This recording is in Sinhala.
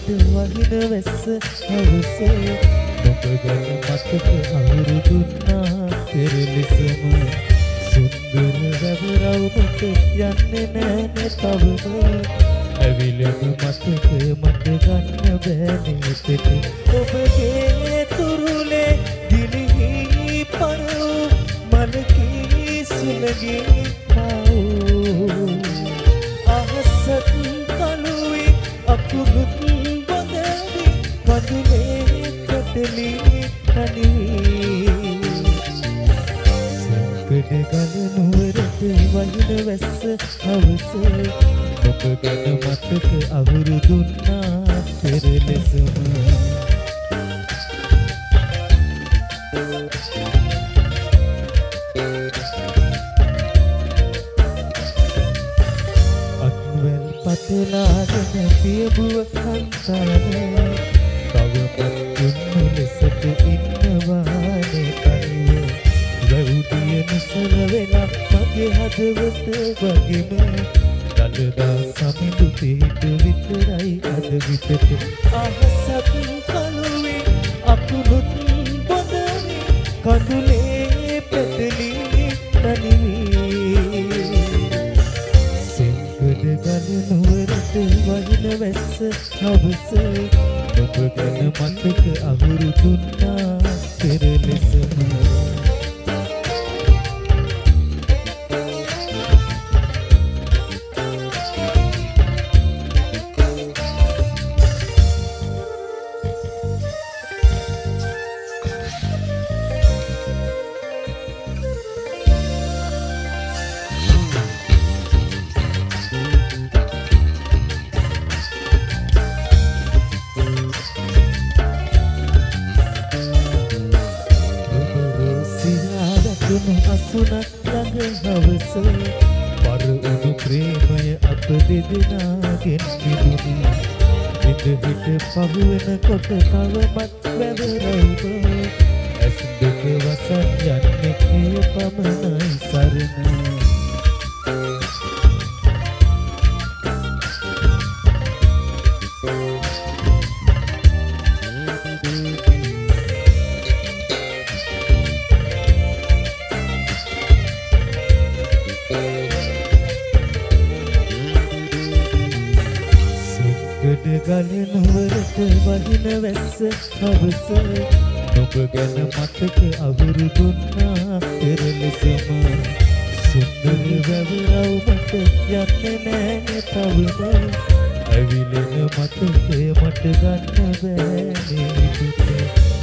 වහින වැස්ස හවසේ ඔබ ගැන මතක අවුරුදුන්නා පෙරලෙසම සුන්දර වැවරවුමට යන්නේ නෑනේ තවම ඇවිලෙම මතක මට ගන්න බෑනේ පිට ඔබගේ තුරුලේ දිලිහි පරෝ මනකී සුලගේ පාවෝ අහසත් කලුයි අකුරුත් බඳවි කඳුලේ කටලි කනිවි සංකඩ ගල නුවරට වහින වැස්ස හවසේ ඔබ ගැන මතක අවුරුදුන්නා පෙරලෙසම පතලාගෙන පියබුව කන්තාන තවමත් දුන්නු ලෙසට ඉන්නවානේ තනිව වැවුදිය නිසල වෙලා මගේ හදවත වගේම දළදා සමිඳු පිහිට විතරයි අද විතට අහසත් කලුවේ අකුරුත් බොඳවි කඳුලේ පැටලි තනිවි ගල නුවරට වහින වැස්ස හවසේ ඔබ ගැන මතක අවුරුදුන්නා පෙරලෙසම අසුනක් ළඟ හවස පර උණු ප්‍රේමය අප දෙදෙනාගෙන් විදුණු විද හිට පහුවෙනකොට තවමත් වැවරවුම ඇස් දෙක වසන් යන්නේ කිය පමණයි සරණ ගල නුවරට වහින වැස්ස හවස ඔබ ගැන මතක අවුරුදුන්නා පෙරලෙසම සුන්දර වැවරවුමට යන්නේ නෑනේ තවම ඇවිලෙන මතකය මට ගන්න බෑනේ පිට